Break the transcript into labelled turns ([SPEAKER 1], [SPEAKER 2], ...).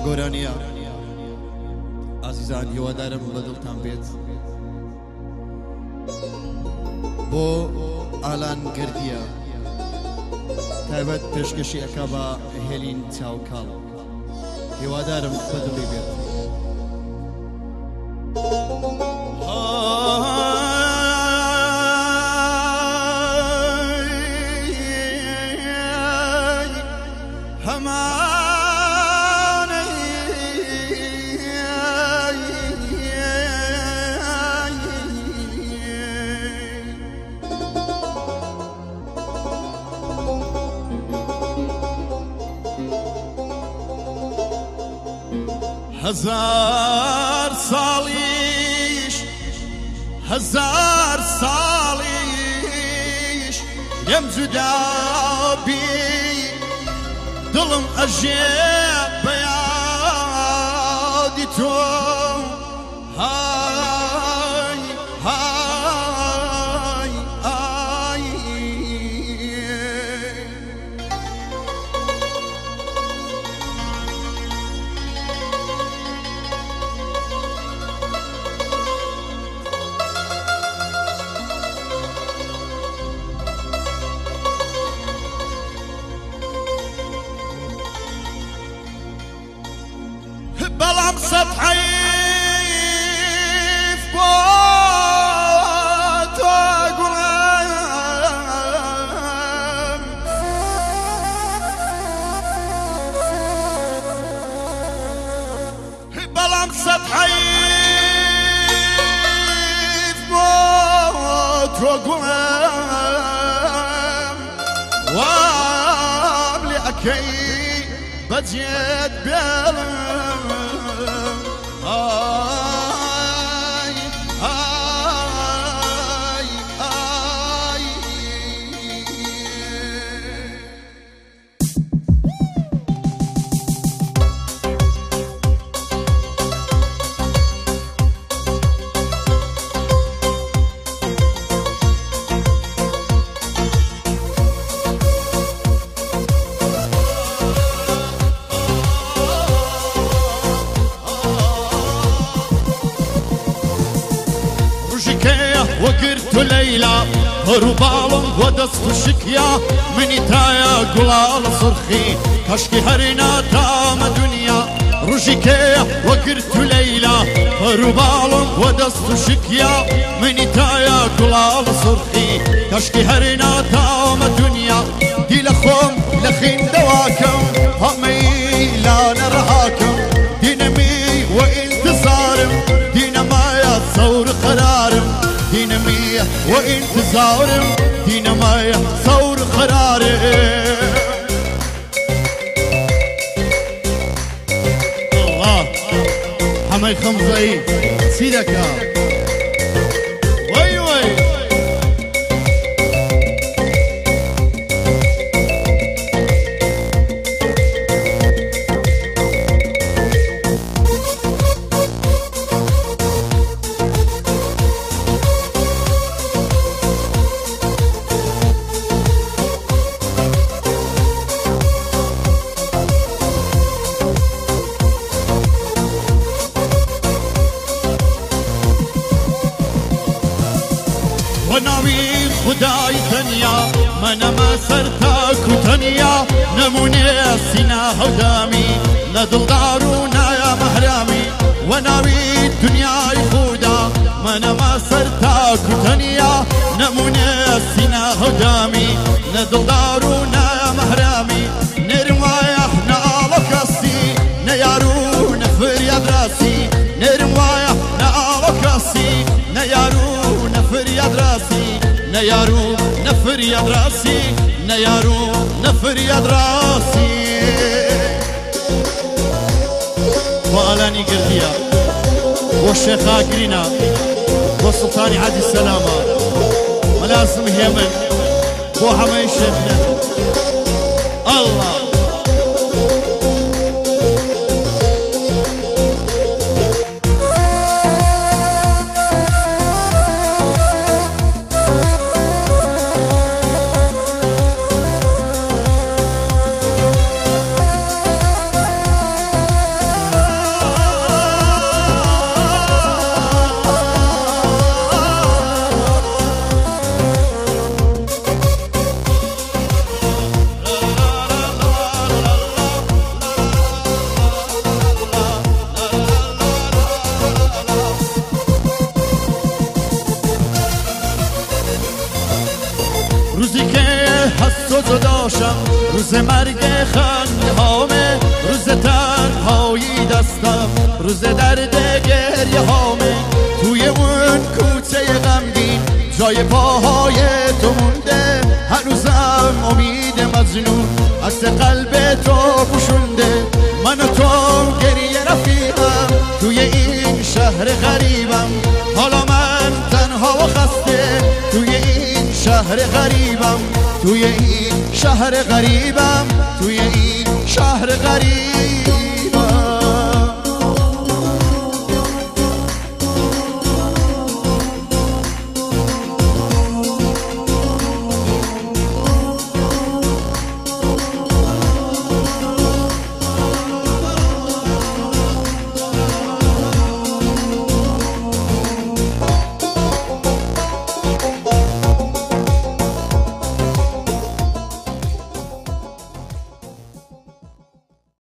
[SPEAKER 1] گۆرانیە ئازیزان هیوادارم بەدڵتان بێت بۆ ئالان گردیە تایبەت پێشکەشی ئەکا بە هێلین چاوکاڵ هیوادارم بەدڵی بێت
[SPEAKER 2] هزار ساڵیش لێم جودا بی دڵم ئەژێ بە یادی تۆ های های ئای بەڵام سەد حەیف بۆ تۆ گوڵم بەڵام سەد حەیف بۆ تۆ گوڵم وام لێ ئەکەی بەجێت بێڵم وەگرت و لەیلا هەرو باڵم بۆ دەست و شکیا منی تایە گوڵاڵە سڕخی کەشکی هەرێ ناتامە دنیا ڕژی کێیە وەگرت و لەیلا هەرو باڵم بۆ دەست و شکیا منی تایە گوڵاڵە سڕخی کەشکی هەرێ ناتامە دنیا دی لە خۆم لە خیندەواکەم هەمەی لانە ڕەهاکەم دینەمی وە ئینتزارم دینەمایە سەور قەرارم دينامية وانتظارم دينامية ثور قراري الله حماي خمزي سيدك وي وي وناوي خداي تنيا من ما سرتاك تنيا نموني سنا هدامي ندل دارونا يا محرامي وناوي الدنيا خدا من ما سرتاك تنيا نموني سنا هدامي ندل دارونا يا محرامي نرمايا احنا على كاسي نيارو نفر يا دراسي نرمايا احنا على كاسي نيارو نفر يا دراسي نيارو نفر يا دراسي نيارو نفر يا دراسي وألاني قرديا والشيخ آقرينا والسلطاني عادي السلامة ملاسم هيمن وحمي شيخنا الله روزی که هست و جداشم، روز مرگ خنده هامه، روز تنهایی دستم، روز درد گریه هامه. توی اون کوچه غمگین جای پاهای تو مونده، هنوزم امید مجنون عکس قلب تو پوشونده. من و تو گریه رفیقم توی این شهر غریبم، حالا من تنها و خسته توی این شهر غریبم، توی این شهر غریبم، توی این شهر غریب.